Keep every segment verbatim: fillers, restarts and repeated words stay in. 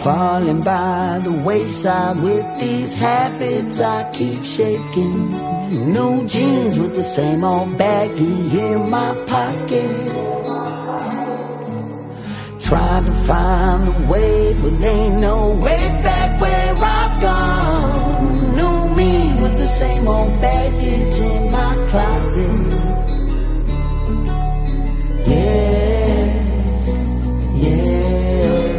Falling by the wayside with these habits I keep shaking. New jeans with the same old baggie in my pocket. Trying to find a way, but ain't no way back where I've gone. New me with the same old baggage in my closet. Yeah, yeah.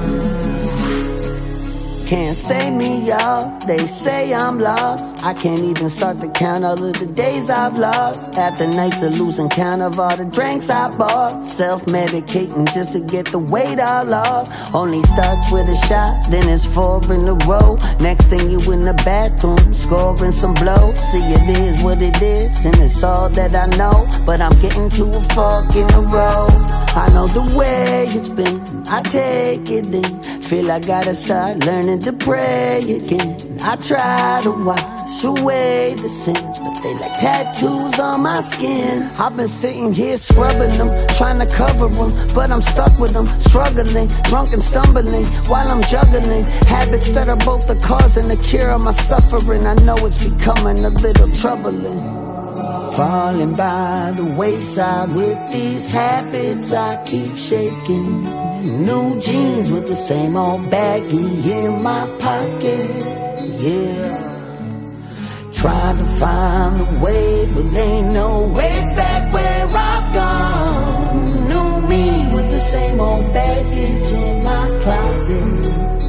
Can't save me, y'all. They say I'm lost. I can't even start to count all of the days I've lost. After nights of losing count of all the drinks I bought. Self-medicating just to get the weight all off. Only starts with a shot, then it's four in a row. Next thing you in the bathroom, scoring some blow. See, it is what it is, and it's all that I know. But I'm getting to a fork in the road. I know the way it's been, I take it in. Feel I gotta start learning to pray again. I try to wash away the sins, but they like tattoos on my skin. I've been sitting here scrubbing them, trying to cover them, but I'm stuck with them, struggling, drunk and stumbling, while I'm juggling habits that are both the cause and the cure of my suffering. I know it's becoming a little troubling. Falling by the wayside with these habits I keep shaking. New jeans with the same old baggie in my pocket. Yeah. Trying to find a way, but ain't no way back where I've gone. New me with the same old baggage in my closet.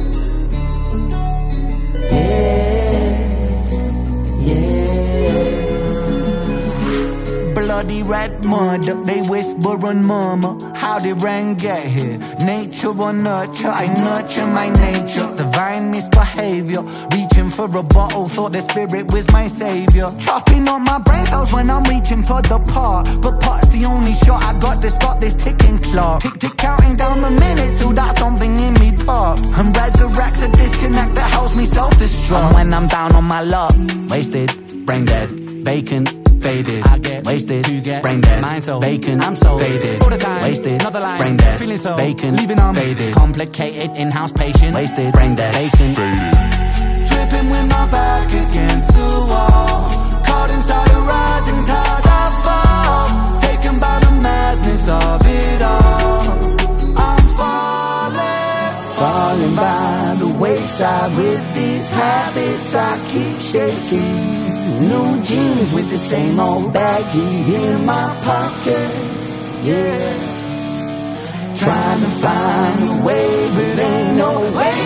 Yeah, yeah. Bloody red mud, they whisper and murmur. How did rain get here? Nature or nurture? I nurture my nature. Divine misbehavior, reaching for a bottle, thought the spirit was my savior. Chopping on my brain cells when I'm reaching for the part. But part's the only shot I got to stop this ticking clock. Tick tick counting down the minutes till that something in me pops and resurrects a disconnect that helps me self-destruct. And when I'm down on my luck, wasted, brain dead, vacant, faded, I get wasted, you get brain dead, mind so vacant, I'm so faded, all the time, wasted, another line, brain dead, feeling so vacant, leaving on faded, complicated, in-house patient, wasted, brain dead, vacant, faded. Tripping with my back against the wall, caught inside a rising tide I fall, taken by the madness of it all. I'm falling, falling by the wayside with these habits I keep shaking. New jeans with the same old baggie in my pocket. Yeah. Trying to find a way, but ain't no way